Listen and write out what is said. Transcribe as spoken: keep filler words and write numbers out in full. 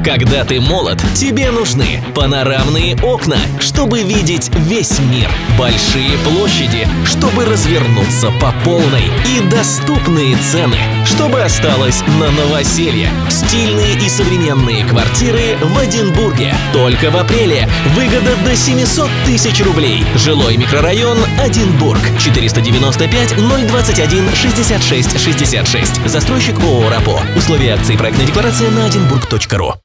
Когда ты молод, тебе нужны панорамные окна, чтобы видеть весь мир, большие площади, чтобы развернуться по полной, и доступные цены, чтобы осталось на новоселье. Стильные и современные квартиры в Эдинбурге. Только в апреле выгода до семьсот тысяч рублей. Жилой микрорайон Эдинбург. четыреста девяносто пять ноль двадцать один шестьдесят шесть шестьдесят шесть. Застройщик ООО «Рапо». Условия акции и проектной декларации на эдинбург точка ру.